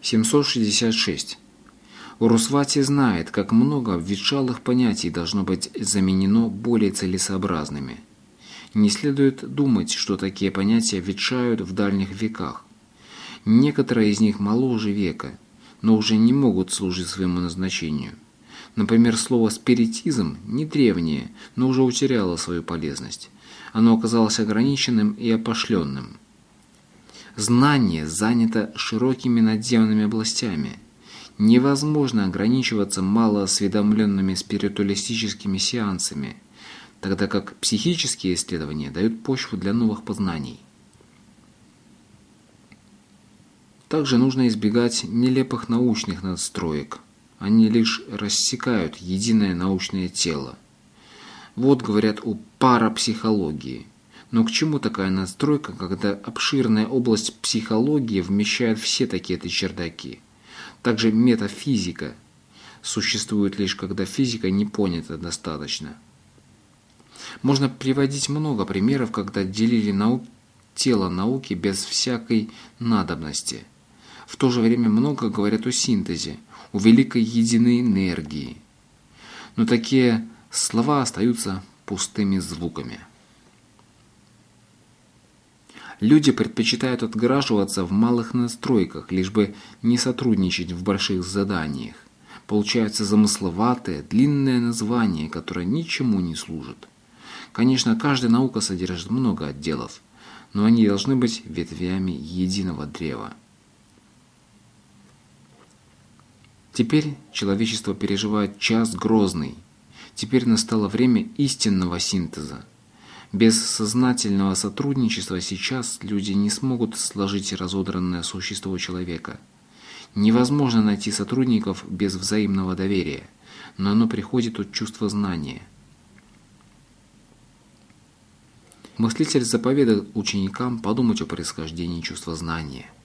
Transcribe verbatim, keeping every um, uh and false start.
семьсот шестьдесят шесть. Урусвати знает, как много обветшалых понятий должно быть заменено более целесообразными. Не следует думать, что такие понятия ветшают в дальних веках. Некоторые из них моложе века, но уже не могут служить своему назначению. Например, слово «спиритизм» не древнее, но уже утеряло свою полезность. Оно оказалось ограниченным и опошленным. Знание занято широкими наделенными областями. Невозможно ограничиваться малоосведомленными спиритуалистическими сеансами, тогда как психические исследования дают почву для новых познаний. Также нужно избегать нелепых научных надстроек. Они лишь рассекают единое научное тело. Вот говорят о парапсихологии. Но к чему такая надстройка, когда обширная область психологии вмещает все такие-то чердаки? Также метафизика существует лишь, когда физика не понята достаточно. Можно приводить много примеров, когда делили наук, тело науки без всякой надобности. В то же время много говорят о синтезе, о великой единой энергии. Но такие слова остаются пустыми звуками. Люди предпочитают отгораживаться в малых настройках, лишь бы не сотрудничать в больших заданиях. Получаются замысловатые, длинные названия, которые ничему не служат. Конечно, каждая наука содержит много отделов, но они должны быть ветвями единого древа. Теперь человечество переживает час грозный. Теперь настало время истинного синтеза. Без сознательного сотрудничества сейчас люди не смогут сложить разодранное существо человека. Невозможно найти сотрудников без взаимного доверия, но оно приходит от чувства знания. Мыслитель заповедует ученикам подумать о происхождении чувства знания.